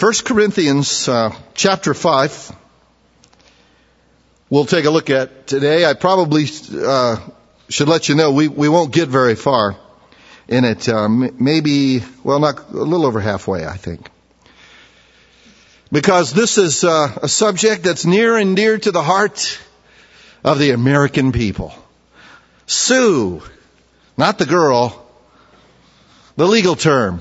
1 Corinthians chapter 5, we'll take a look at today. I probably should let you know we won't get very far in it. Maybe, well, not a little over halfway, I think. Because this is a subject that's near and dear to the heart of the American people. Sue, not the girl, the legal term.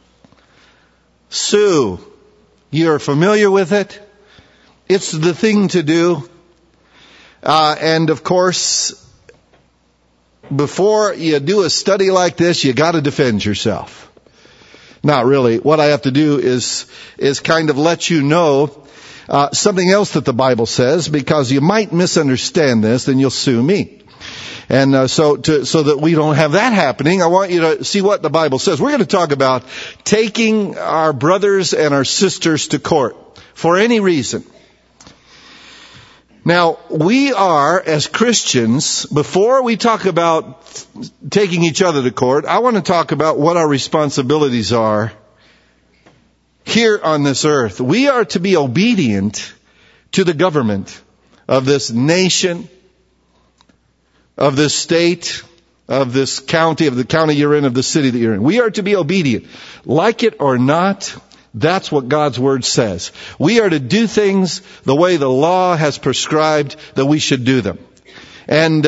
Sue, you're familiar with it. It's the thing to do. And of course, before you do a study like this, you got to defend yourself. Not really. What I have to do is kind of let you know something else that the Bible says, because you might misunderstand this, then you'll sue me. And so that we don't have that happening, I want you to see what the Bible says. We're going to talk about taking our brothers and our sisters to court for any reason. Now, we are, as Christians, before we talk about taking each other to court, I want to talk about what our responsibilities are here on this earth. We are to be obedient to the government of this nation, of this state, of this county, of the county you're in, of the city that you're in. We are to be obedient. Like it or not, that's what God's Word says. We are to do things the way the law has prescribed that we should do them. And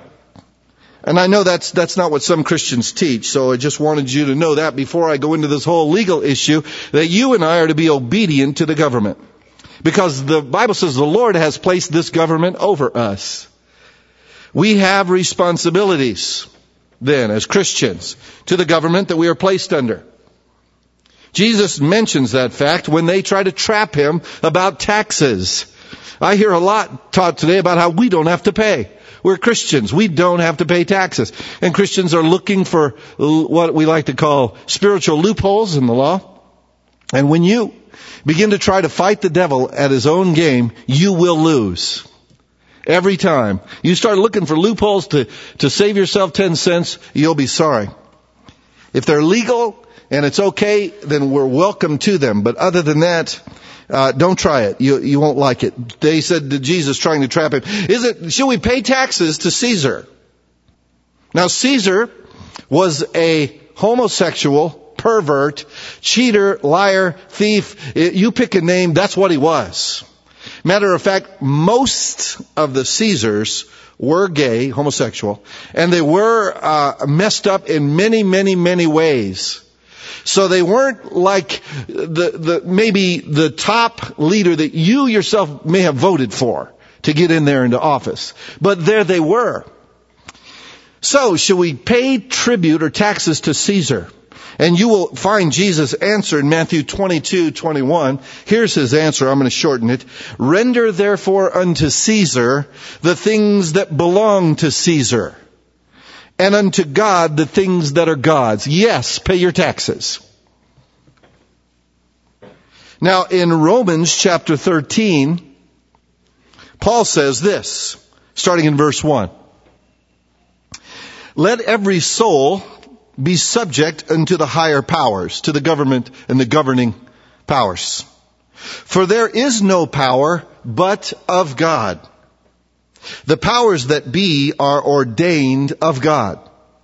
I know that's not what some Christians teach, so I just wanted you to know that before I go into this whole legal issue, that you and I are to be obedient to the government. Because the Bible says the Lord has placed this government over us. We have responsibilities, then, as Christians, to the government that we are placed under. Jesus mentions that fact when they try to trap him about taxes. I hear a lot taught today about how we don't have to pay. We're Christians. We don't have to pay taxes. And Christians are looking for what we like to call spiritual loopholes in the law. And when you begin to try to fight the devil at his own game, you will lose. Every time. You start looking for loopholes to save yourself 10 cents, you'll be sorry. If they're legal and it's okay, then we're welcome to them. But other than that, don't try it. You won't like it. They said to Jesus, trying to trap him, should we pay taxes to Caesar? Now, Caesar was a homosexual, pervert, cheater, liar, thief. You pick a name, that's what he was. Matter of fact, most of the Caesars were gay, homosexual, and they were messed up in many, many, many ways. So they weren't like maybe the top leader that you yourself may have voted for to get in there into office. But there they were. So should we pay tribute or taxes to Caesar? And you will find Jesus' answer in Matthew 22:21. Here's his answer. I'm going to shorten it. Render therefore unto Caesar the things that belong to Caesar, and unto God the things that are God's. Yes, pay your taxes. Now in Romans chapter 13, Paul says this, starting in verse 1. Let every soul be subject unto the higher powers, to the government and the governing powers. For there is no power but of God. The powers that be are ordained of God.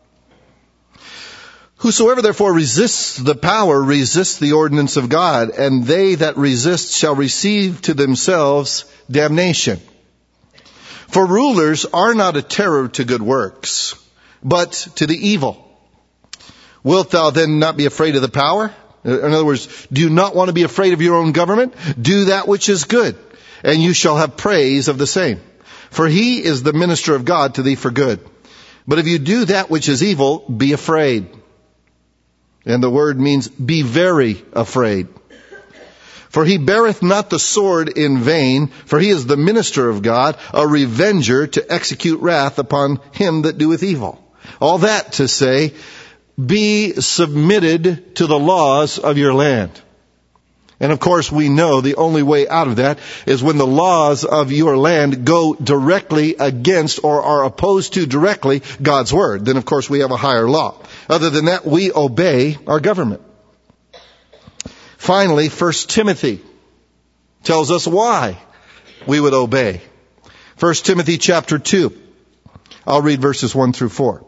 Whosoever therefore resists the power resists the ordinance of God, and they that resist shall receive to themselves damnation. For rulers are not a terror to good works, but to the evil. Wilt thou then not be afraid of the power? In other words, do you not want to be afraid of your own government? Do that which is good, and you shall have praise of the same. For he is the minister of God to thee for good. But if you do that which is evil, be afraid. And the word means be very afraid. For he beareth not the sword in vain, for he is the minister of God, a revenger to execute wrath upon him that doeth evil. All that to say, be submitted to the laws of your land. And of course we know the only way out of that is when the laws of your land go directly against or are opposed to directly God's word. Then of course we have a higher law. Other than that, we obey our government. Finally, 1 Timothy tells us why we would obey. 1 Timothy chapter 2. I'll read verses 1 through 4.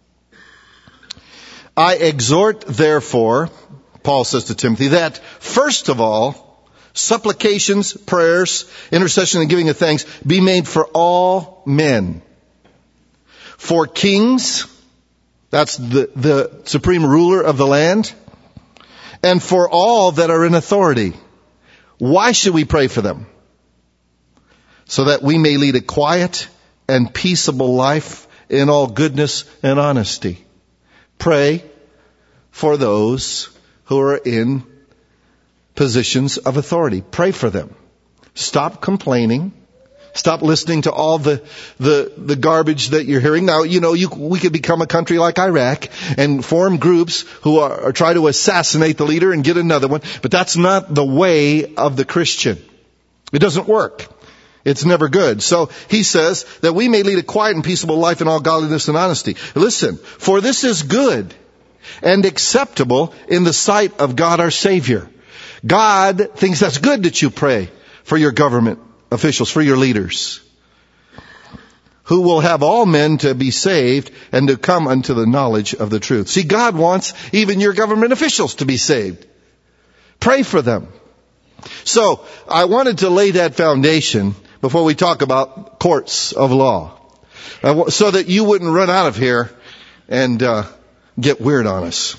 I exhort, therefore, Paul says to Timothy, that first of all, supplications, prayers, intercession, and giving of thanks be made for all men. For kings, that's the supreme ruler of the land, and for all that are in authority. Why should we pray for them? So that we may lead a quiet and peaceable life in all goodness and honesty. Pray for those who are in positions of authority. Pray for them. Stop complaining. Stop listening to all the garbage that you're hearing. Now, we could become a country like Iraq and form groups who are try to assassinate the leader and get another one. But that's not the way of the Christian. It doesn't work. It's never good. So he says that we may lead a quiet and peaceable life in all godliness and honesty. Listen, for this is good and acceptable in the sight of God our Savior. God thinks that's good that you pray for your government officials, for your leaders, who will have all men to be saved and to come unto the knowledge of the truth. See, God wants even your government officials to be saved. Pray for them. So, I wanted to lay that foundation before we talk about courts of law, so that you wouldn't run out of here and get weird on us.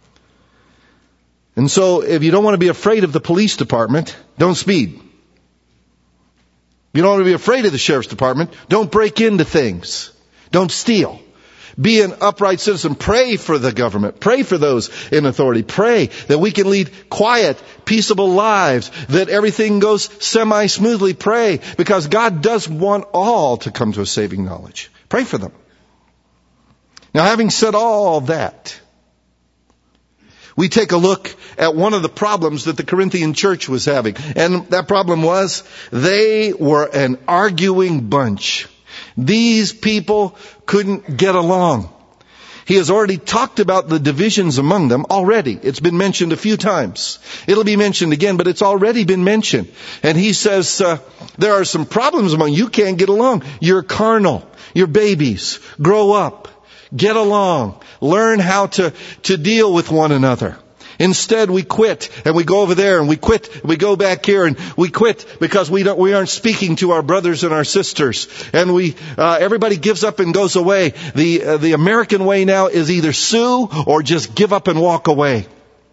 And so, if you don't want to be afraid of the police department, don't speed. If you don't want to be afraid of the sheriff's department, don't break into things. Don't steal. Be an upright citizen. Pray for the government. Pray for those in authority. Pray that we can lead quiet, peaceable lives, that everything goes semi-smoothly. Pray, because God does want all to come to a saving knowledge. Pray for them. Now, having said all that, we take a look at one of the problems that the Corinthian church was having. And that problem was they were an arguing bunch. These people couldn't get along. He has already talked about the divisions among them already. It's been mentioned a few times. It'll be mentioned again, but it's already been mentioned. And he says, there are some problems among you. You can't get along. You're carnal. You're babies. Grow up. Get along. Learn how to deal with one another. Instead, we quit and we go over there and we quit. And we go back here and we quit because we aren't speaking to our brothers and our sisters. And everybody gives up and goes away. The American way now is either sue or just give up and walk away.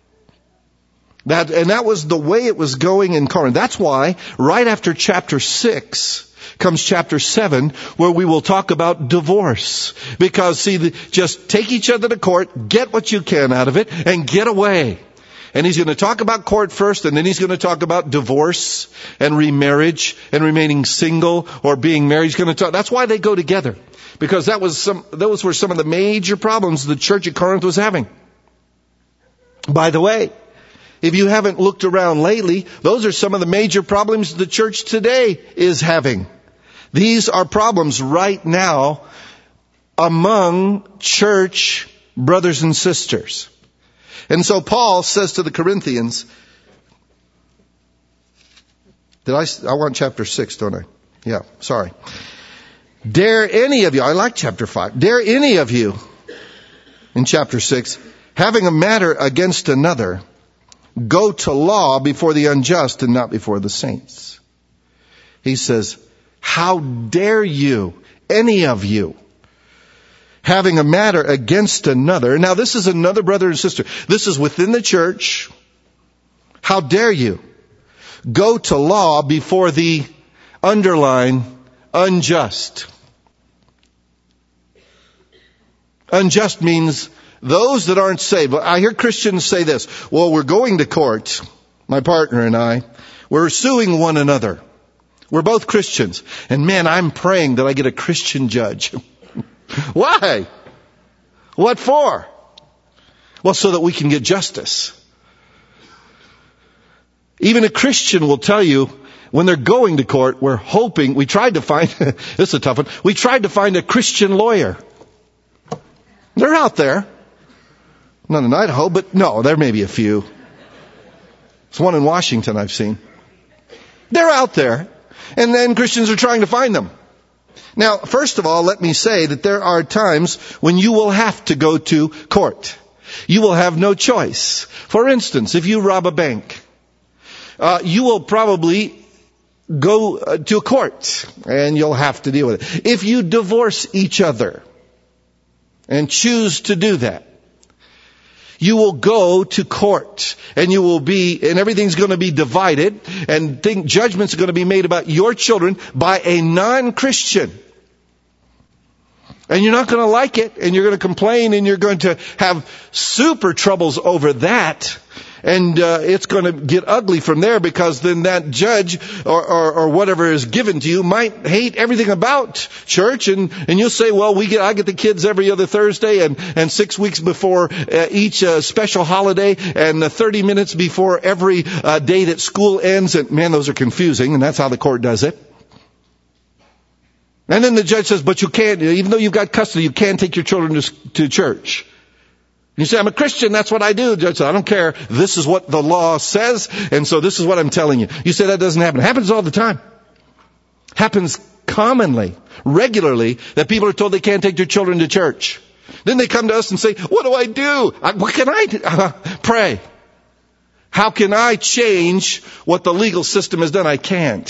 That was the way it was going in Corinth. That's why right after chapter 6 comes chapter 7, where we will talk about divorce. Because, just take each other to court, get what you can out of it, and get away. And he's going to talk about court first, and then he's going to talk about divorce and remarriage and remaining single or being married. He's going to talk. That's why they go together. Because those were some of the major problems the church at Corinth was having. By the way, if you haven't looked around lately, those are some of the major problems the church today is having. These are problems right now among church brothers and sisters. And so Paul says to the Corinthians, I want chapter 6, don't I? Yeah, sorry. Dare any of you, I like chapter 5, dare any of you, in chapter 6, having a matter against another, go to law before the unjust and not before the saints. He says, how dare you, any of you, having a matter against another. Now this is another brother and sister. This is within the church. How dare you go to law before the underline unjust. Unjust means those that aren't saved. I hear Christians say this. Well, we're going to court, my partner and I. We're suing one another. We're both Christians. And man, I'm praying that I get a Christian judge. Why? What for? Well, so that we can get justice. Even a Christian will tell you when they're going to court, we tried to find, this is a tough one, we tried to find a Christian lawyer. They're out there. Not in Idaho, but no, there may be a few. It's one in Washington I've seen. They're out there, and then Christians are trying to find them. Now, first of all, let me say that there are times when you will have to go to court. You will have no choice. For instance, if you rob a bank, you will probably go to a court, and you'll have to deal with it. If you divorce each other and choose to do that, you will go to court, and and everything's going to be divided, and judgments are going to be made about your children by a non-Christian. And you're not going to like it, and you're going to complain, and you're going to have super troubles over that. And it's going to get ugly from there, because then that judge or whatever is given to you might hate everything about church, and you'll say, well, I get the kids every other Thursday, and 6 weeks before each special holiday, and 30 minutes before every day that school ends. And man, those are confusing, and that's how the court does it. And then the judge says, but you can't, even though you've got custody, you can't take your children to church. You say, I'm a Christian, that's what I do. The judge says, I don't care. This is what the law says, and so this is what I'm telling you. You say that doesn't happen. It happens all the time. Happens commonly, regularly, that people are told they can't take their children to church. Then they come to us and say, what do I do? What can I do? Pray. How can I change what the legal system has done? I can't.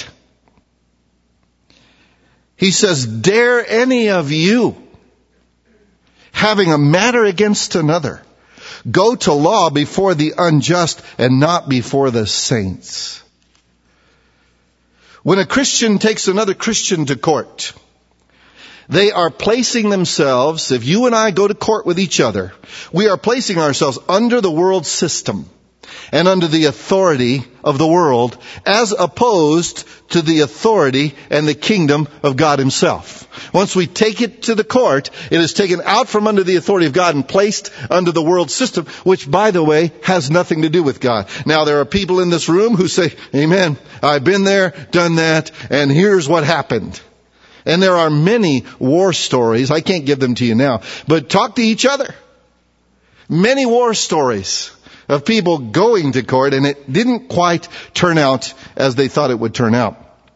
He says, dare any of you, having a matter against another, go to law before the unjust and not before the saints. When a Christian takes another Christian to court, they are placing themselves, if you and I go to court with each other, we are placing ourselves under the world system and under the authority of the world, as opposed to the authority and the kingdom of God himself. Once we take it to the court, it is taken out from under the authority of God and placed under the world system, which, by the way, has nothing to do with God. Now, there are people in this room who say, amen, I've been there, done that, and here's what happened. And there are many war stories. I can't give them to you now, but talk to each other. Many war stories of people going to court, and it didn't quite turn out as they thought it would turn out.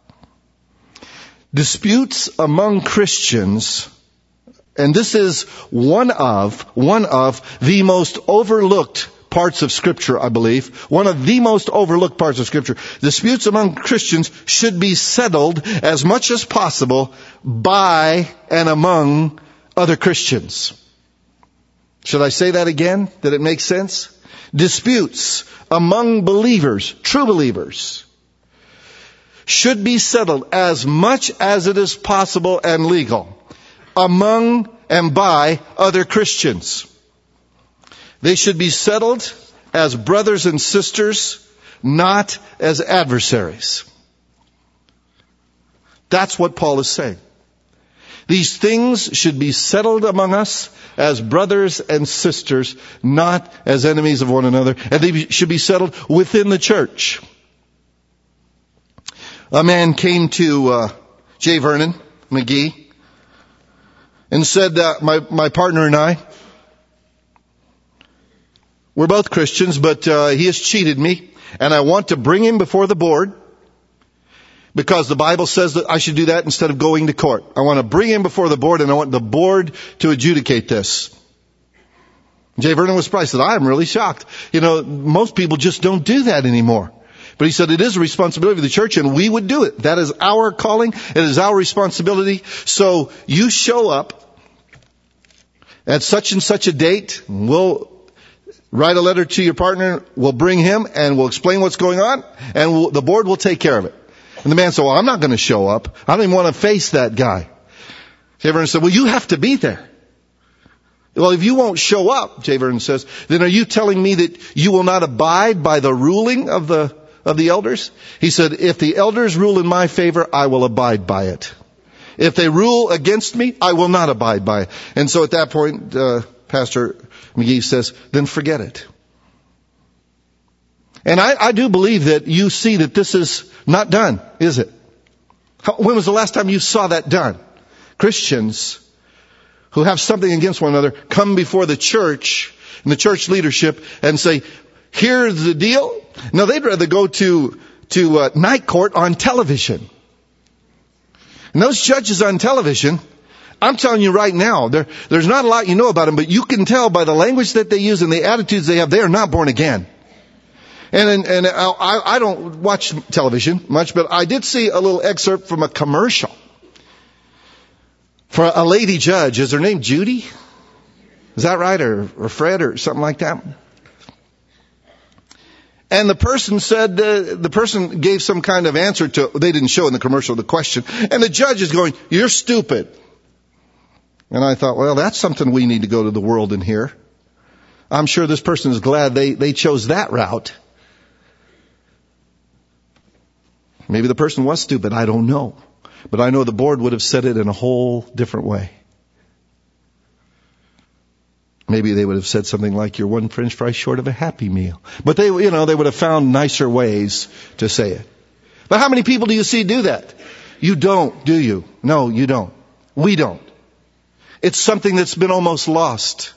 Disputes among Christians, and this is one of the most overlooked parts of Scripture, I believe. One of the most overlooked parts of Scripture. Disputes among Christians should be settled as much as possible by and among other Christians. Should I say that again? Did it make sense? Disputes among believers, true believers, should be settled as much as it is possible and legal among and by other Christians. They should be settled as brothers and sisters, not as adversaries. That's what Paul is saying. These things should be settled among us as brothers and sisters, not as enemies of one another. And they should be settled within the church. A man came to J. Vernon McGee and said, my partner and I, we're both Christians, but he has cheated me, and I want to bring him before the board, because the Bible says that I should do that instead of going to court. I want to bring him before the board, and I want the board to adjudicate this. J. Vernon was surprised. He said, I'm really shocked. Most people just don't do that anymore. But he said, it is a responsibility of the church, and we would do it. That is our calling. It is our responsibility. So you show up at such and such a date. We'll write a letter to your partner. We'll bring him, and we'll explain what's going on, and the board will take care of it. And the man said, well, I'm not going to show up. I don't even want to face that guy. J. Vernon said, well, you have to be there. Well, if you won't show up, J. Vernon says, then are you telling me that you will not abide by the ruling of the elders? He said, if the elders rule in my favor, I will abide by it. If they rule against me, I will not abide by it. And so at that point, Pastor McGee says, then forget it. And I do believe that you see that this is not done, is it? When was the last time you saw that done? Christians who have something against one another come before the church and the church leadership and say, Here's the deal. No, they'd rather go to night court on television. And those judges on television, I'm telling you right now, there's not a lot you know about them, but you can tell by the language that they use and the attitudes they have, they are not born again. And I don't watch television much, but I did see a little excerpt from a commercial for a lady judge. Is her name Judy? Is that right? Or Fred or something like that? And the person said, the person gave some kind of answer to, they didn't show in the commercial the question. And the judge is going, "You're stupid." And I thought, well, that's something we need to go to the world and hear. I'm sure this person is glad they chose that route. Maybe the person was stupid. I don't know. But I know the board would have said it in a whole different way. Maybe they would have said something like, "You're one French fry short of a Happy Meal." But they would have found nicer ways to say it. But how many people do you see do that? You don't, do you? No, you don't. We don't. It's something that's been almost lost.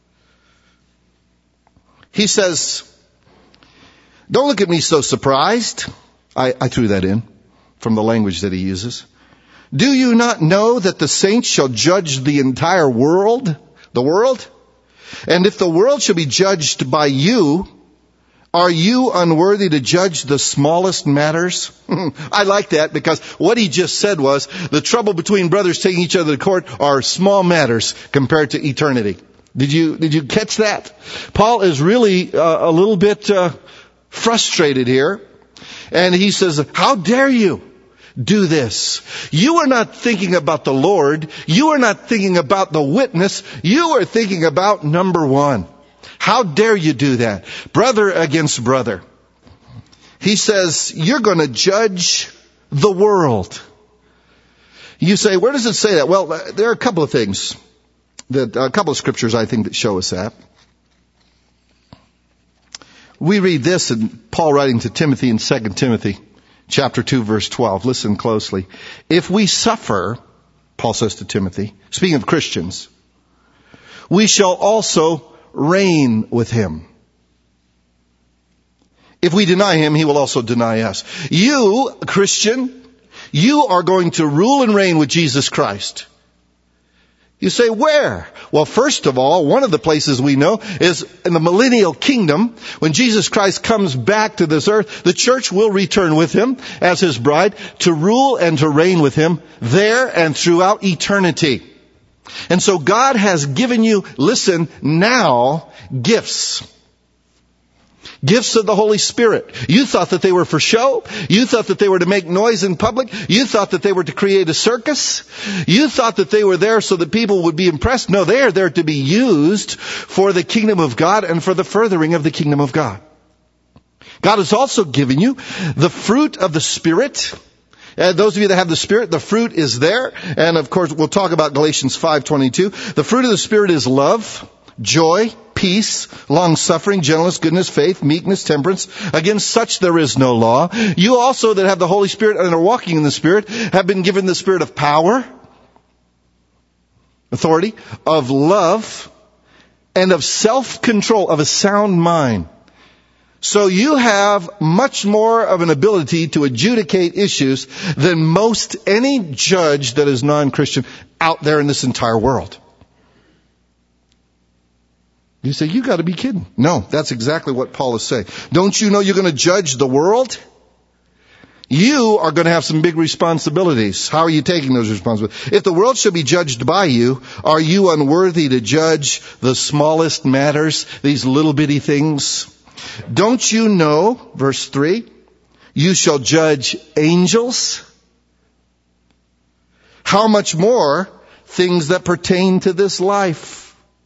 He says, "Don't look at me so surprised." I threw that in from the language that he uses. "Do you not know that the saints shall judge the entire world?" The world? "And if the world shall be judged by you, are you unworthy to judge the smallest matters?" I like that because what he just said was the trouble between brothers taking each other to court are small matters compared to eternity. Did you catch that? Paul is really a little bit frustrated here. And he says, "How dare you do this? You are not thinking about the Lord. You are not thinking about the witness. You are thinking about number one. How dare you do that? Brother against brother." He says, you're going to judge the world. You say, where does it say that? Well, there are a couple of things, a couple of scriptures I think that show us that. We read this in Paul writing to Timothy in 2 Timothy chapter 2 verse 12. Listen closely. "If we suffer," Paul says to Timothy, speaking of Christians, "we shall also reign with him. If we deny him, he will also deny us." You, Christian, you are going to rule and reign with Jesus Christ. You say, where? Well, first of all, one of the places we know is in the millennial kingdom. When Jesus Christ comes back to this earth, the church will return with him as his bride to rule and to reign with him there and throughout eternity. And so God has given you, listen, now, gifts. Gifts of the Holy Spirit. You thought that they were for show. You thought that they were to make noise in public. You thought that they were to create a circus. You thought that they were there so that people would be impressed. No, they are there to be used for the kingdom of God and for the furthering of the kingdom of God. God has also given you the fruit of the Spirit. Those of you that have the Spirit, the fruit is there. And of course, we'll talk about Galatians 5:22. The fruit of the Spirit is love, joy, peace, long-suffering, gentleness, goodness, faith, meekness, temperance. Against such there is no law. You also that have the Holy Spirit and are walking in the Spirit have been given the spirit of power, authority, of love, and of self-control, of a sound mind. So you have much more of an ability to adjudicate issues than most any judge that is non-Christian out there in this entire world. You say, you got to be kidding. No, that's exactly what Paul is saying. Don't you know you're going to judge the world? You are going to have some big responsibilities. How are you taking those responsibilities? If the world should be judged by you, are you unworthy to judge the smallest matters, these little bitty things? Don't you know, verse 3, you shall judge angels? How much more things that pertain to this life?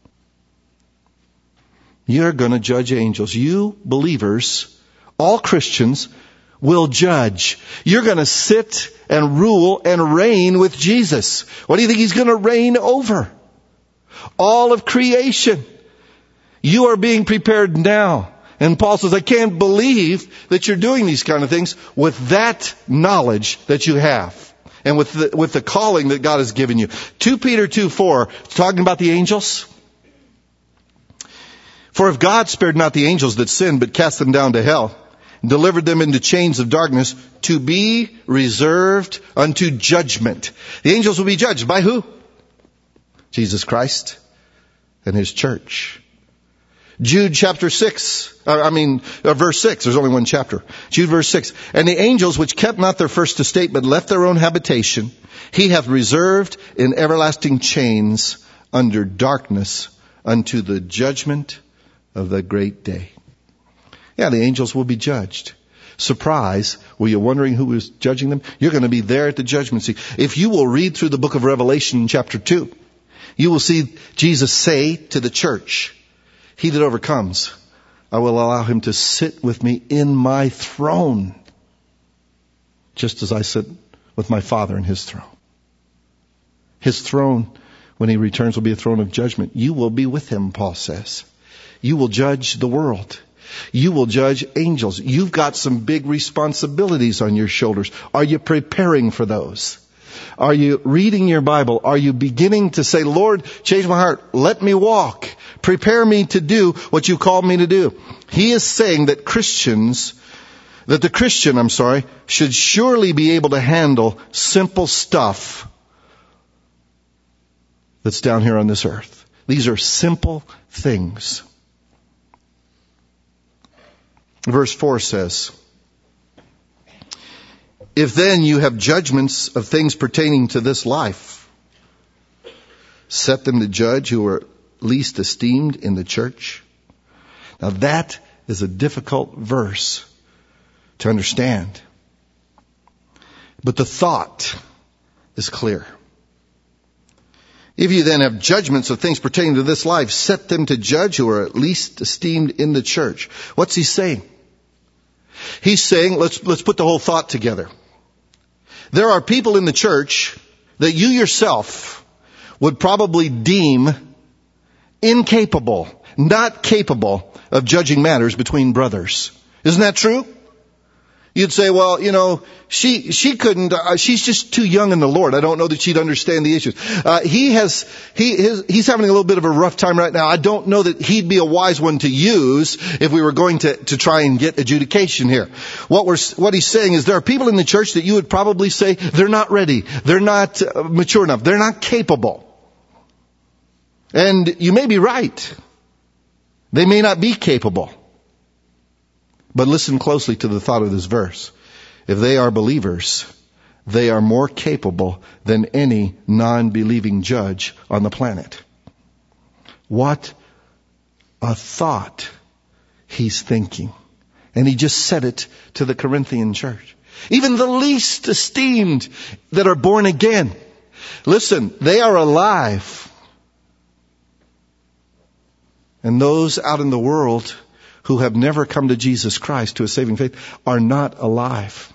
You're going to judge angels. You believers, all Christians, will judge. You're going to sit and rule and reign with Jesus. What do you think he's going to reign over? All of creation. You are being prepared now. And Paul says, I can't believe that you're doing these kind of things with that knowledge that you have. And with the calling that God has given you. 2 Peter 2:4, talking about the angels. For if God spared not the angels that sinned, but cast them down to hell, and delivered them into chains of darkness, to be reserved unto judgment. The angels will be judged by who? Jesus Christ and His church. Jude chapter 6, verse 6, there's only one chapter. Jude verse 6. And the angels which kept not their first estate, but left their own habitation, He hath reserved in everlasting chains under darkness unto the judgment of the great day. Yeah, the angels will be judged. Surprise. Were you wondering who was judging them? You're going to be there at the judgment seat. If you will read through the book of Revelation chapter 2, you will see Jesus say to the church, he that overcomes, I will allow him to sit with me in my throne, just as I sit with my Father in His throne. His throne, when He returns, will be a throne of judgment. You will be with Him, Paul says. You will judge the world. You will judge angels. You've got some big responsibilities on your shoulders. Are you preparing for those? Are you reading your Bible? Are you beginning to say, Lord, change my heart. Let me walk. Prepare me to do what you called me to do. He is saying that the Christian, should surely be able to handle simple stuff that's down here on this earth. These are simple things. Verse 4 says, if then you have judgments of things pertaining to this life, set them to judge who are least esteemed in the church. Now that is a difficult verse to understand. But the thought is clear. If you then have judgments of things pertaining to this life, set them to judge who are at least esteemed in the church. What's he saying? He's saying, let's put the whole thought together. There are people in the church that you yourself would probably deem incapable, not capable of judging matters between brothers. Isn't that true? You'd say, well, she couldn't, she's just too young in the Lord. I don't know that she'd understand the issues. He's having a little bit of a rough time right now. I don't know that he'd be a wise one to use if we were going to try and get adjudication here. What he's saying is there are people in the church that you would probably say they're not ready. They're not mature enough. They're not capable. And you may be right. They may not be capable. But listen closely to the thought of this verse. If they are believers, they are more capable than any non-believing judge on the planet. What a thought he's thinking. And he just said it to the Corinthian church. Even the least esteemed that are born again. Listen, they are alive. And those out in the world who have never come to Jesus Christ to a saving faith are not alive.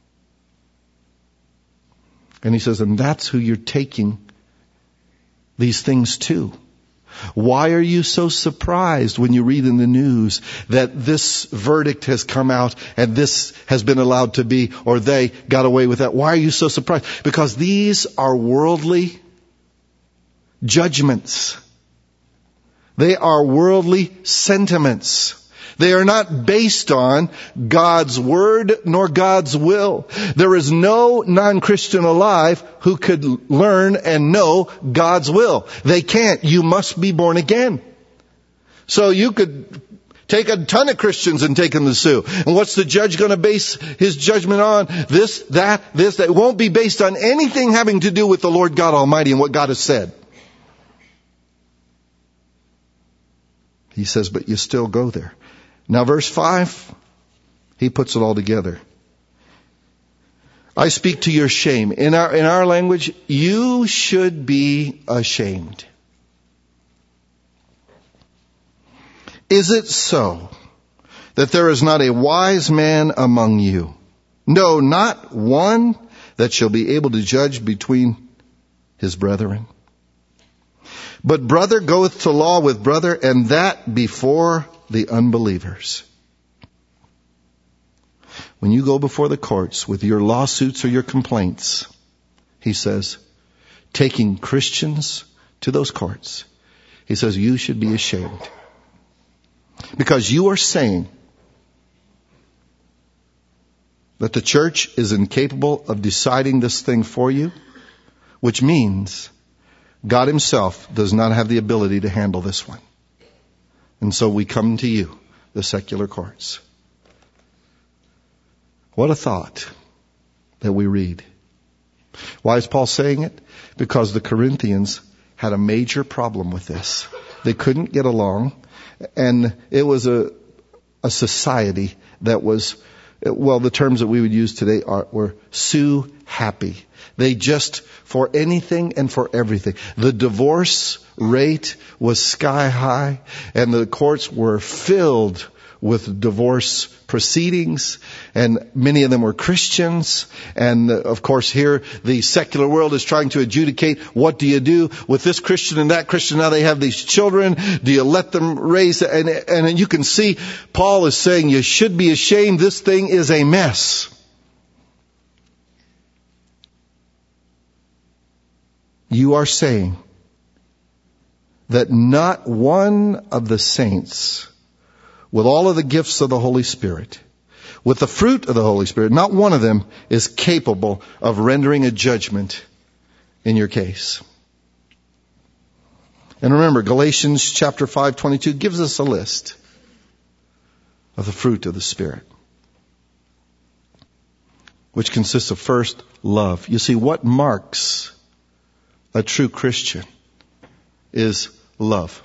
And he says, and that's who you're taking these things to. Why are you so surprised when you read in the news that this verdict has come out and this has been allowed to be, or they got away with that? Why are you so surprised? Because these are worldly judgments. They are worldly sentiments. They are not based on God's word nor God's will. There is no non-Christian alive who could learn and know God's will. They can't. You must be born again. So you could take a ton of Christians and take them to sue. And what's the judge going to base his judgment on? This, that. It won't be based on anything having to do with the Lord God Almighty and what God has said. He says, but you still go there. Now verse 5, he puts it all together. I speak to your shame. In our language, you should be ashamed. Is it so that there is not a wise man among you? No, not one that shall be able to judge between his brethren. But brother goeth to law with brother, and that before the unbelievers. When you go before the courts with your lawsuits or your complaints, he says, taking Christians to those courts, he says, you should be ashamed. Because you are saying that the church is incapable of deciding this thing for you, which means God himself does not have the ability to handle this one. And so we come to you, the secular courts. What a thought that we read. Why is Paul saying it? Because the Corinthians had a major problem with this. They couldn't get along, and it was a society that was, well, the terms that we would use today were sue happy. They just, for anything and for everything. The divorce rate was sky high, and the courts were filled with divorce proceedings, and many of them were Christians. And of course here the secular world is trying to adjudicate, what do you do with this Christian and that Christian? Now they have these children. Do you let them raise? And you can see Paul is saying you should be ashamed. This thing is a mess. You are saying that not one of the saints, with all of the gifts of the Holy Spirit, with the fruit of the Holy Spirit, not one of them is capable of rendering a judgment in your case. And remember, Galatians chapter 5:22 gives us a list of the fruit of the Spirit, which consists of, first, love. You see, what marks a true Christian is love.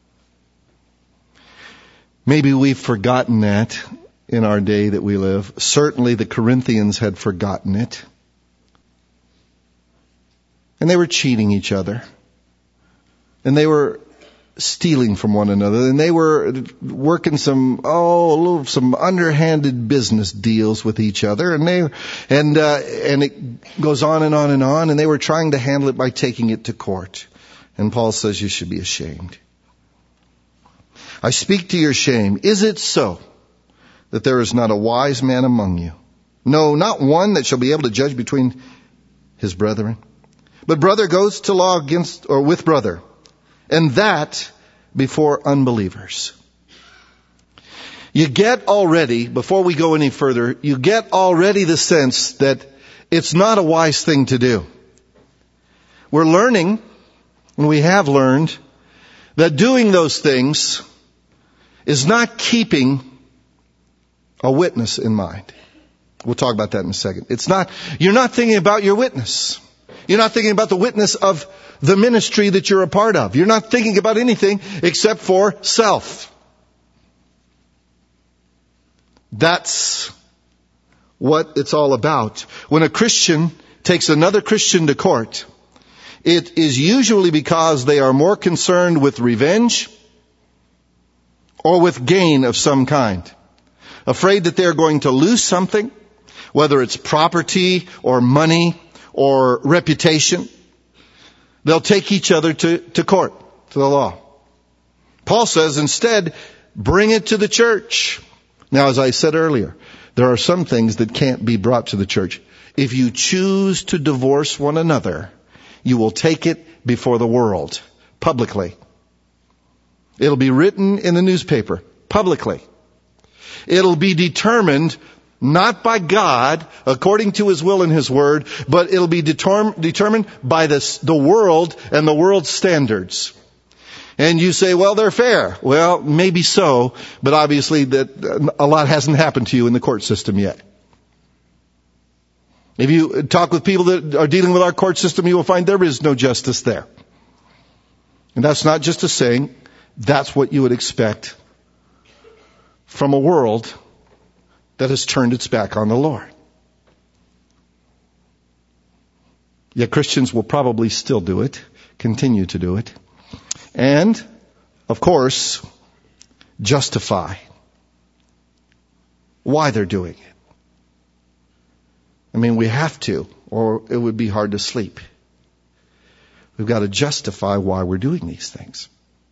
Maybe we've forgotten that in our day that we live. Certainly the Corinthians had forgotten it. And they were cheating each other. And they were stealing from one another. And they were working some underhanded business deals with each other. And it goes on and on and on. And they were trying to handle it by taking it to court. And Paul says you should be ashamed. I speak to your shame. Is it so that there is not a wise man among you? No, not one that shall be able to judge between his brethren. But brother goes to law against or with brother, and that before unbelievers. You get already, before we go any further, you get already the sense that it's not a wise thing to do. We're learning, and we have learned, that doing those things is not keeping a witness in mind. We'll talk about that in a second. You're not thinking about your witness. You're not thinking about the witness of the ministry that you're a part of. You're not thinking about anything except for self. That's what it's all about. When a Christian takes another Christian to court, it is usually because they are more concerned with revenge or with gain of some kind. Afraid that they're going to lose something, whether it's property or money or reputation. They'll take each other to court, to the law. Paul says instead, bring it to the church. Now, as I said earlier, there are some things that can't be brought to the church. If you choose to divorce one another, you will take it before the world, publicly. It'll be written in the newspaper, publicly. It'll be determined not by God, according to His will and His word, but it'll be determined by the world and the world's standards. And you say, well, they're fair. Well, maybe so, but obviously that a lot hasn't happened to you in the court system yet. If you talk with people that are dealing with our court system, you will find there is no justice there. And that's not just a saying. That's what you would expect from a world that has turned its back on the Lord. Yet Christians will probably still do it, continue to do it, and, of course, justify why they're doing it. I mean, we have to, or it would be hard to sleep. We've got to justify why we're doing these things.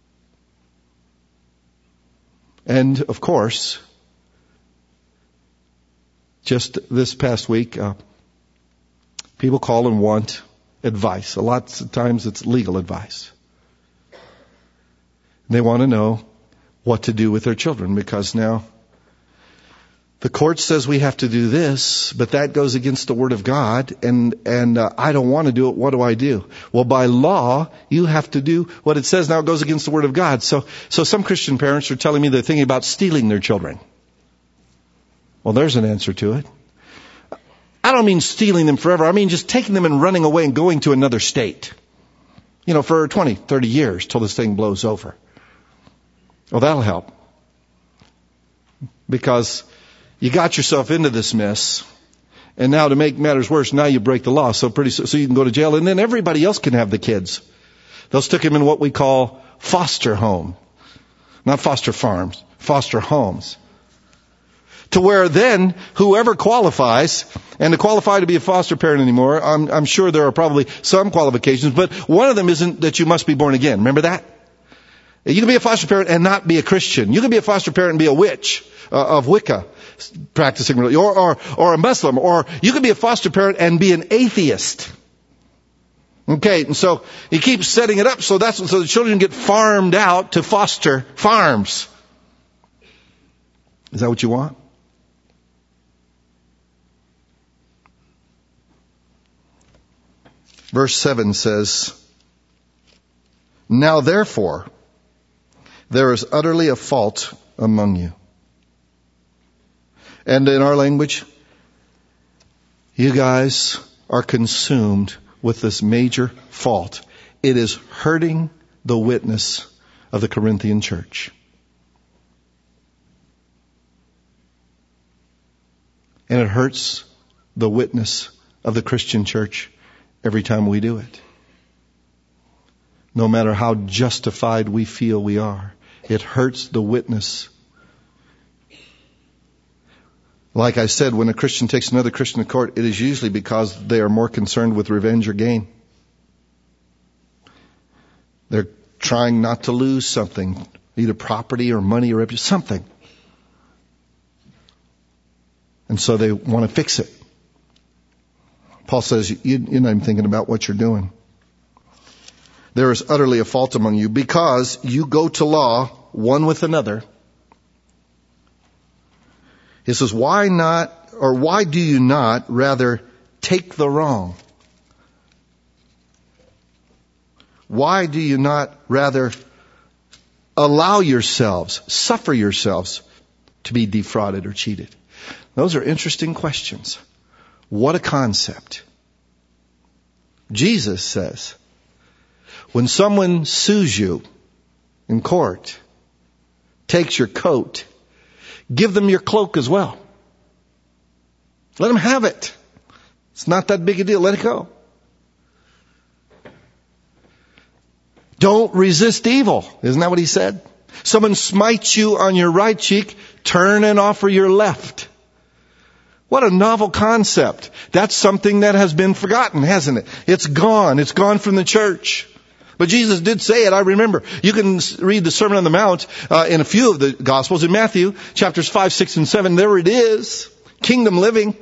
And, of course, just this past week, people call and want advice. A lot of times it's legal advice. They want to know, what to do with their children, because now the court says we have to do this, but that goes against the Word of God, and I don't want to do it. What do I do? Well, by law, you have to do what it says. Now it goes against the Word of God. So some Christian parents are telling me they're thinking about stealing their children. Well, there's an answer to it. I don't mean stealing them forever. I mean just taking them and running away and going to another state. For 20, 30 years till this thing blows over. Well, that'll help. Because you got yourself into this mess, and now to make matters worse, now you break the law. So you can go to jail, and then everybody else can have the kids. They'll stick them in what we call foster home. Not foster farms, foster homes. To where then, whoever qualifies, and to qualify to be a foster parent anymore, I'm sure there are probably some qualifications, but one of them isn't that you must be born again. Remember that? You can be a foster parent and not be a Christian. You can be a foster parent and be a witch of Wicca, practicing religion, or a Muslim, or you can be a foster parent and be an atheist. Okay, and so he keeps setting it up so the children get farmed out to foster farms. Is that what you want? Verse 7 says, "Now therefore, there is utterly a fault among you." And in our language, you guys are consumed with this major fault. It is hurting the witness of the Corinthian church. And it hurts the witness of the Christian church every time we do it. No matter how justified we feel we are, it hurts the witness. Like I said, when a Christian takes another Christian to court, it is usually because they are more concerned with revenge or gain. They're trying not to lose something, either property or money or reputation, something. And so they want to fix it. Paul says, you're not even thinking about what you're doing. There is utterly a fault among you because you go to law one with another. He says, why do you not rather take the wrong? Why do you not rather allow yourselves, suffer yourselves to be defrauded or cheated? Those are interesting questions. What a concept. Jesus says, when someone sues you in court, takes your coat, give them your cloak as well. Let them have it. It's not that big a deal. Let it go. Don't resist evil. Isn't that what he said? Someone smites you on your right cheek, turn and offer your left. What a novel concept. That's something that has been forgotten, hasn't it? It's gone. It's gone from the church. But Jesus did say it, I remember. You can read the Sermon on the Mount in a few of the Gospels. In Matthew, chapters 5, 6, and 7, there it is. Kingdom living.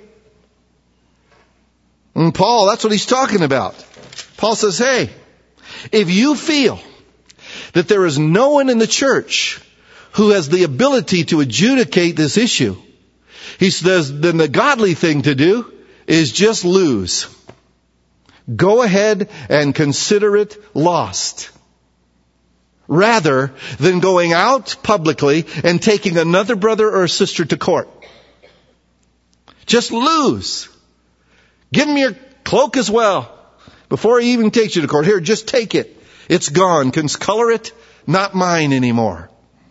And Paul, that's what he's talking about. Paul says, hey, if you feel that there is no one in the church who has the ability to adjudicate this issue, he says, then the godly thing to do is just lose. Go ahead and consider it lost. Rather than going out publicly and taking another brother or sister to court. Just lose. Give him your cloak as well. Before he even takes you to court. Here, just take it. It's gone. Color it. Not mine anymore.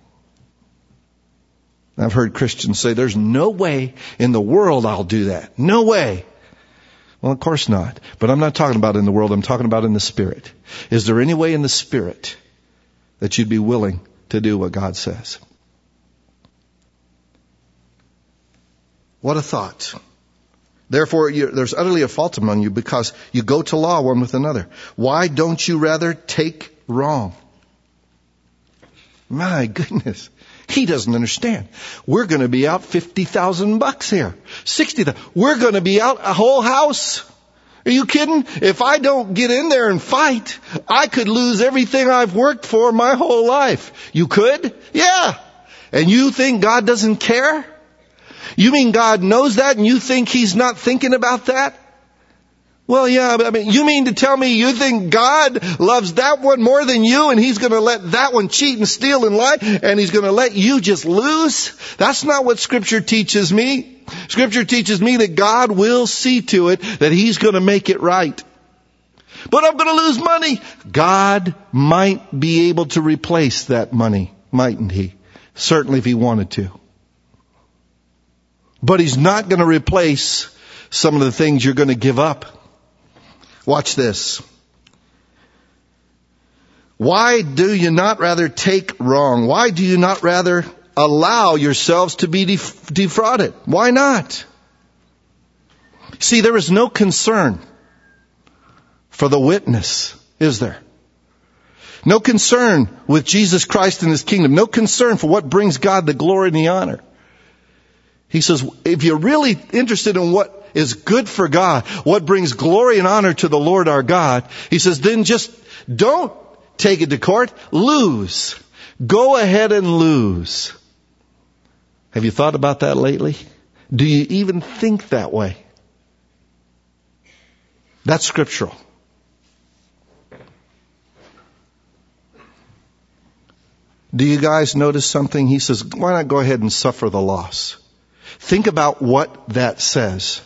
I've heard Christians say, there's no way in the world I'll do that. No way. Well, of course not. But I'm not talking about in the world. I'm talking about in the Spirit. Is there any way in the Spirit that you'd be willing to do what God says? What a thought. Therefore, there's utterly a fault among you because you go to law one with another. Why don't you rather take wrong? My goodness. He doesn't understand. We're going to be out $50,000 here. $60,000. We're going to be out a whole house. Are you kidding? If I don't get in there and fight, I could lose everything I've worked for my whole life. You could? Yeah. And you think God doesn't care? You mean God knows that and you think He's not thinking about that? Well, yeah, but you mean to tell me you think God loves that one more than you and He's going to let that one cheat and steal and lie and He's going to let you just lose? That's not what Scripture teaches me. Scripture teaches me that God will see to it that He's going to make it right. But I'm going to lose money. God might be able to replace that money, mightn't He? Certainly if He wanted to. But He's not going to replace some of the things you're going to give up. Watch this. Why do you not rather take wrong? Why do you not rather allow yourselves to be defrauded? Why not? See, there is no concern for the witness, is there? No concern with Jesus Christ and His kingdom. No concern for what brings God the glory and the honor. He says, if you're really interested in what is good for God, what brings glory and honor to the Lord our God, He says, then just don't take it to court. Lose. Go ahead and lose. Have you thought about that lately? Do you even think that way? That's scriptural. Do you guys notice something? He says, why not go ahead and suffer the loss? Think about what that says.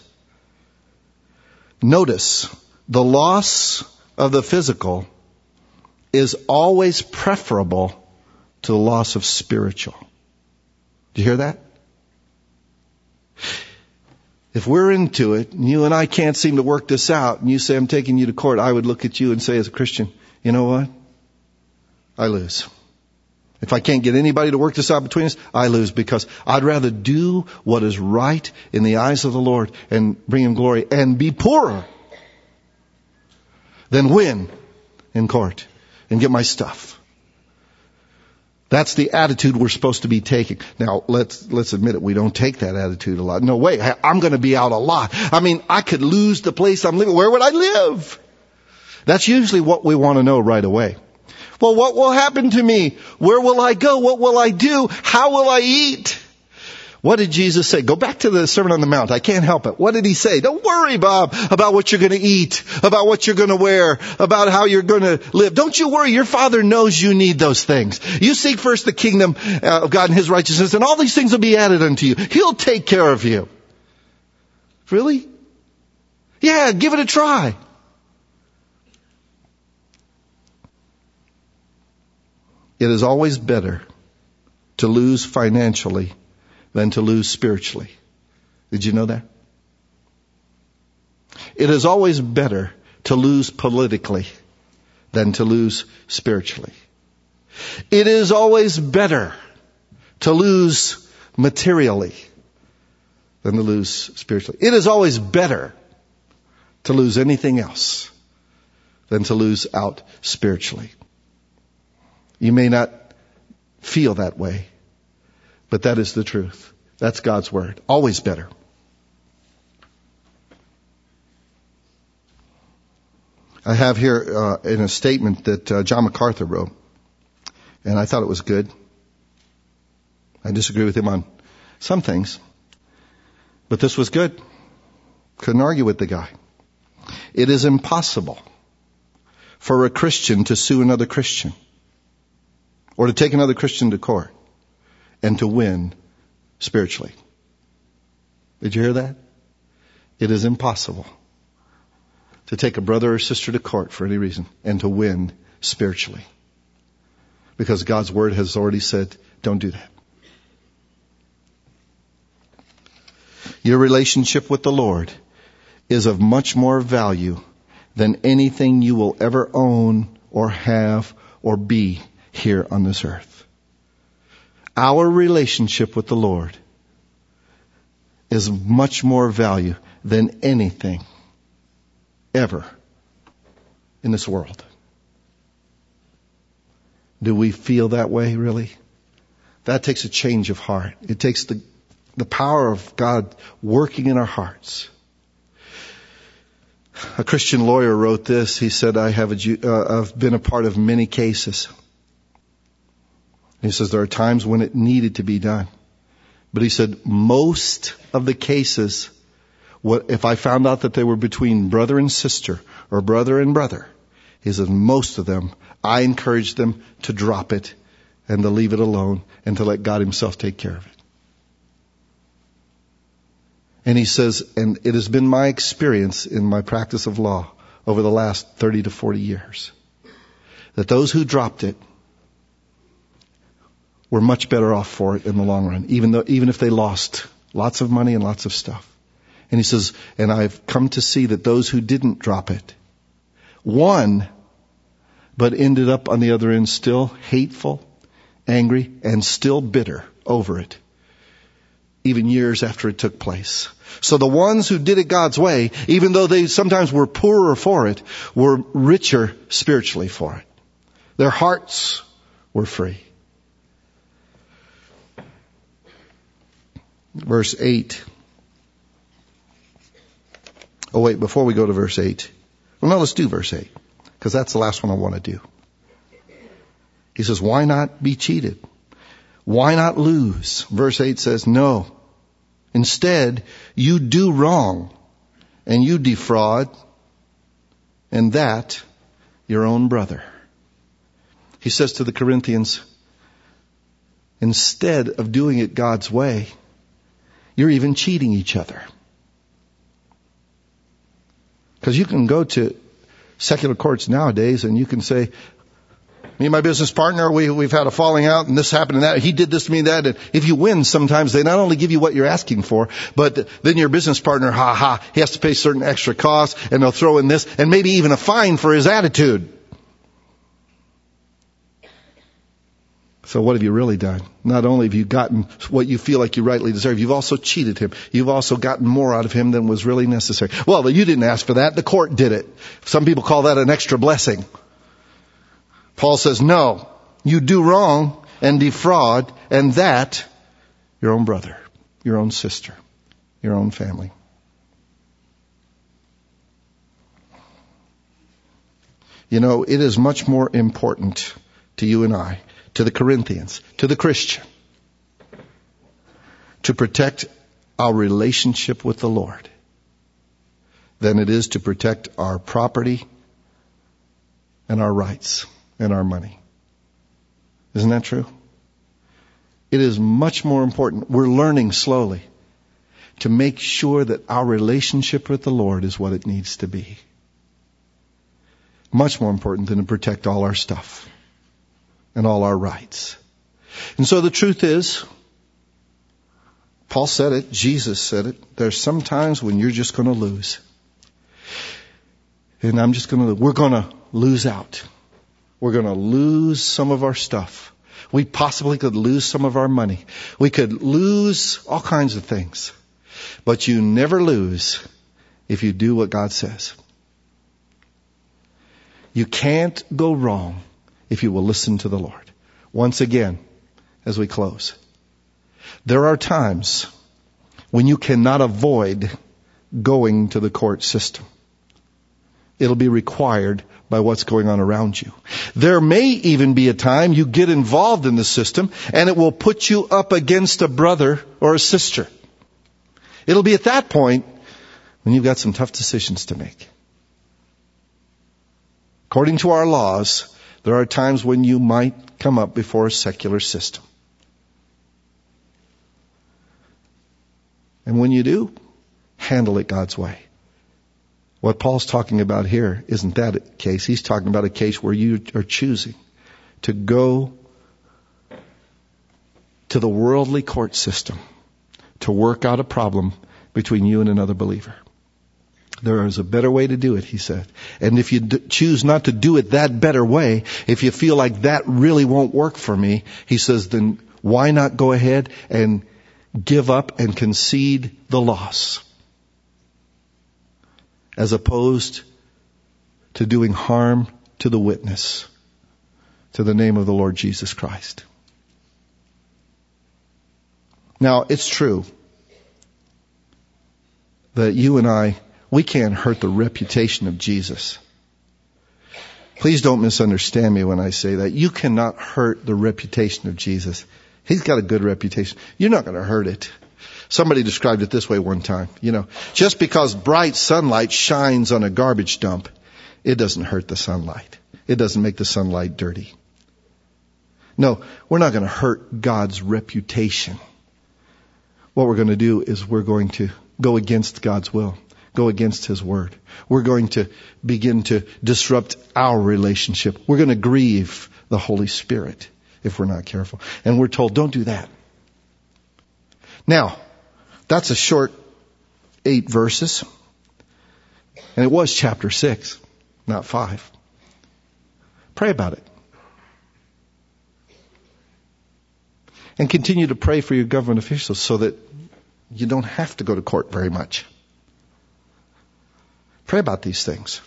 Notice, the loss of the physical is always preferable to the loss of spiritual. Do you hear that? If we're into it, and you and I can't seem to work this out, and you say, I'm taking you to court, I would look at you and say as a Christian, you know what? I lose. If I can't get anybody to work this out between us, I lose, because I'd rather do what is right in the eyes of the Lord and bring Him glory and be poorer than win in court and get my stuff. That's the attitude we're supposed to be taking. Now, let's admit it, we don't take that attitude a lot. No way, I'm going to be out a lot. I mean, I could lose the place I'm living. Where would I live? That's usually what we want to know right away. Well, what will happen to me? Where will I go? What will I do? How will I eat? What did Jesus say? Go back to the Sermon on the Mount. I can't help it. What did He say? Don't worry, Bob, about what you're going to eat, about what you're going to wear, about how you're going to live. Don't you worry. Your Father knows you need those things. You seek first the kingdom of God and His righteousness, and all these things will be added unto you. He'll take care of you. Really? Yeah, give it a try. It is always better to lose financially than to lose spiritually. Did you know that? It is always better to lose politically than to lose spiritually. It is always better to lose materially than to lose spiritually. It is always better to lose anything else than to lose out spiritually. You may not feel that way, but that is the truth. That's God's Word. Always better. I have here in a statement that John MacArthur wrote, and I thought it was good. I disagree with him on some things, but this was good. Couldn't argue with the guy. It is impossible for a Christian to sue another Christian, or to take another Christian to court and to win spiritually. Did you hear that? It is impossible to take a brother or sister to court for any reason and to win spiritually. Because God's Word has already said, don't do that. Your relationship with the Lord is of much more value than anything you will ever own or have or be here on this earth. Our relationship with the Lord is much more value than anything ever in this world. Do we feel that way, really? That takes a change of heart. It takes the power of God working in our hearts. a Christian lawyer wrote this. He said, I've been a part of many cases. He says there are times when it needed to be done. But he said, most of the cases, if I found out that they were between brother and sister or brother and brother, he said most of them, I encouraged them to drop it and to leave it alone and to let God himself take care of it. And he says, and it has been my experience in my practice of law over the last 30 to 40 years, that those who dropped it were much better off for it in the long run, even if they lost lots of money and lots of stuff. And he says, and I've come to see that those who didn't drop it won, but ended up on the other end still hateful, angry, and still bitter over it, even years after it took place. So the ones who did it God's way, even though they sometimes were poorer for it, were richer spiritually for it. Their hearts were free. Verse 8. Oh wait, before we go to verse 8. Well, no, let's do verse 8. Because that's the last one I want to do. He says, why not be cheated? Why not lose? Verse 8 says, no. Instead, you do wrong and you defraud, and that your own brother. He says to the Corinthians, instead of doing it God's way, you're even cheating each other. Because you can go to secular courts nowadays and you can say, me and my business partner, we've had a falling out and this happened and that. He did this to me and that. And if you win, sometimes they not only give you what you're asking for, but then your business partner, he has to pay certain extra costs and they'll throw in this and maybe even a fine for his attitude. So what have you really done? Not only have you gotten what you feel like you rightly deserve, you've also cheated him. You've also gotten more out of him than was really necessary. Well, you didn't ask for that. The court did it. Some people call that an extra blessing. Paul says, no, you do wrong and defraud, and that your own brother, your own sister, your own family. You know, it is much more important to you and I, to the Corinthians, to the Christian, to protect our relationship with the Lord than it is to protect our property and our rights and our money. Isn't that true? It is much more important. We're learning slowly to make sure that our relationship with the Lord is what it needs to be. Much more important than to protect all our stuff and all our rights. And so the truth is, Paul said it, Jesus said it, there's some times when you're just going to lose. And we're going to lose out. We're going to lose some of our stuff. We possibly could lose some of our money. We could lose all kinds of things. But you never lose if you do what God says. You can't go wrong if you will listen to the Lord. Once again, as we close, there are times when you cannot avoid going to the court system. It'll be required by what's going on around you. There may even be a time you get involved in the system and it will put you up against a brother or a sister. It'll be at that point when you've got some tough decisions to make. According to our laws, there are times when you might come up before a secular system. And when you do, handle it God's way. What Paul's talking about here isn't that a case. He's talking about a case where you are choosing to go to the worldly court system to work out a problem between you and another believer. There is a better way to do it, he said. And if you choose not to do it that better way, if you feel like that really won't work for me, he says, then why not go ahead and give up and concede the loss, as opposed to doing harm to the witness, to the name of the Lord Jesus Christ. Now, it's true that you and I We can't hurt the reputation of Jesus. Please don't misunderstand me when I say that. You cannot hurt the reputation of Jesus. He's got a good reputation. You're not going to hurt it. Somebody described it this way one time. Just because bright sunlight shines on a garbage dump, it doesn't hurt the sunlight. It doesn't make the sunlight dirty. No, we're not going to hurt God's reputation. What we're going to do is we're going to go against God's will, go against His word. We're going to begin to disrupt our relationship. We're going to grieve the Holy Spirit if we're not careful. And we're told, don't do that. Now, that's a short 8 verses. And it was chapter 6, not 5. Pray about it. And continue to pray for your government officials so that you don't have to go to court very much. Pray about these things.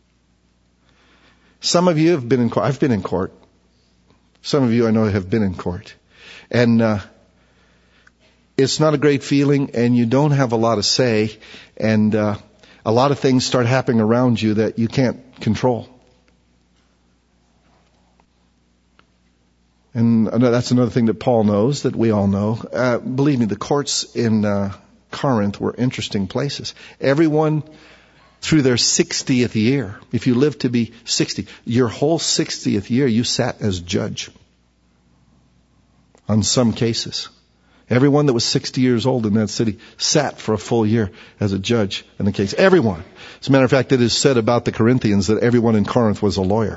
Some of you have been in court. I've been in court. Some of you I know have been in court. And it's not a great feeling, and you don't have a lot of say, and a lot of things start happening around you that you can't control. And that's another thing that Paul knows, that we all know. Believe me, the courts in Corinth were interesting places. Everyone through their 60th year, if you live to be 60, your whole 60th year you sat as judge on some cases. Everyone that was 60 years old in that city sat for a full year as a judge in the case. Everyone. As a matter of fact, it is said about the Corinthians that everyone in Corinth was a lawyer.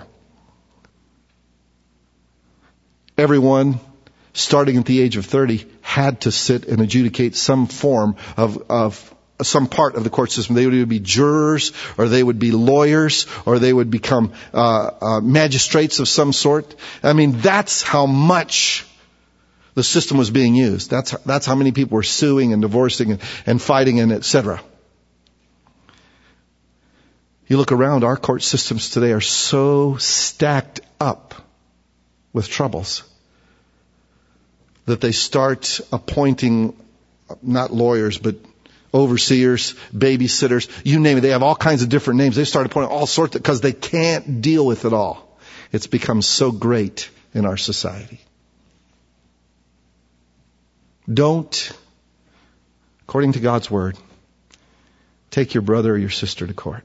Everyone, starting at the age of 30, had to sit and adjudicate some form of some part of the court system. They would either be jurors, or they would be lawyers, or they would become magistrates of some sort. I mean, that's how much the system was being used. That's how many people were suing and divorcing and fighting and etc. You look around, our court systems today are so stacked up with troubles that they start appointing not lawyers but overseers, babysitters, you name it. They have all kinds of different names. They start appointing all sorts because they can't deal with it all. It's become so great in our society. Don't, according to God's word, take your brother or your sister to court.